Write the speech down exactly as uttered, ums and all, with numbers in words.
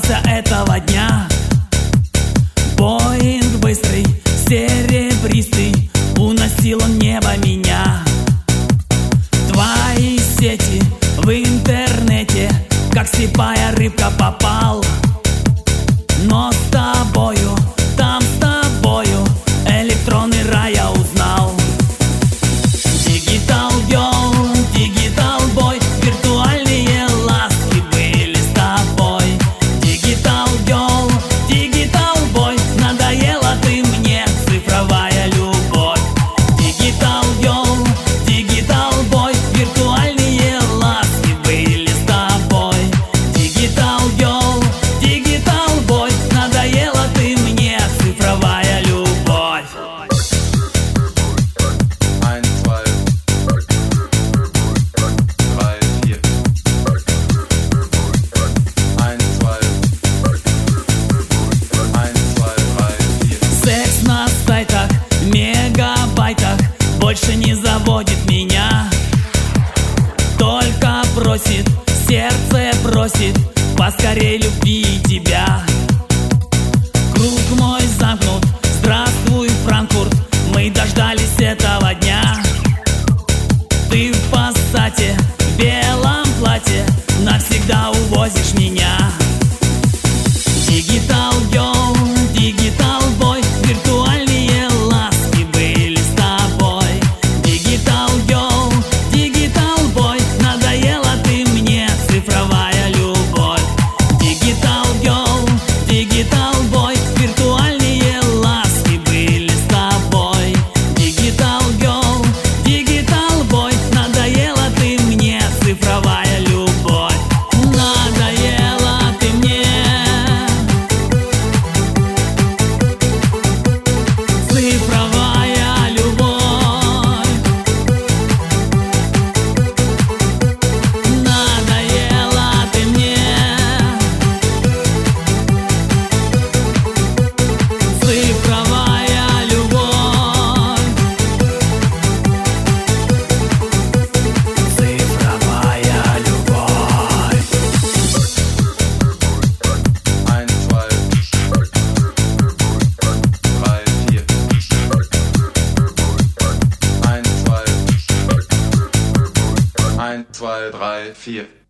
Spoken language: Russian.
дождался этого дня. Боинг быстрый, серебристый, уносил он небо меня. Твои сети в интернете, как слепая рыбка попал. Но с тобою, там с тобою, электронный рай я узнал. Digital Girl, Digital Boy, виртуальные ласки были с тобой. Digital Girl, Digital Boy, надоела ты мне, цифровая любовь. Digital Girl, Digital Boy, виртуальные ласки были с тобой. Digital Girl, Digital Boy, надоела ты мне, цифровая любовь. Секс на сайтах, мегабайтах больше не заводит меня. Только просит, сердце просит поскорей любви тебя. Круг мой замкнут, здравствуй, Франкфурт, мы дождались этого дня. Ты в пассате, в белом платье, навсегда увозишь меня. Digital Girl, Digital Boy, виртуальные ласки были с тобой. Digital Girl, Digital Boy, надоела ты мне, цифровая любовь. Digital Girl, Digital Boy, виртуальные ласки были с тобой. Digital Girl, Digital Boy, надоела ты мне, цифровая любовь. Надоела ты мне, цифровая любовь. Надоела ты мне, цифровая любовь. Цифровая любовь. eins, zwei, drei, vier.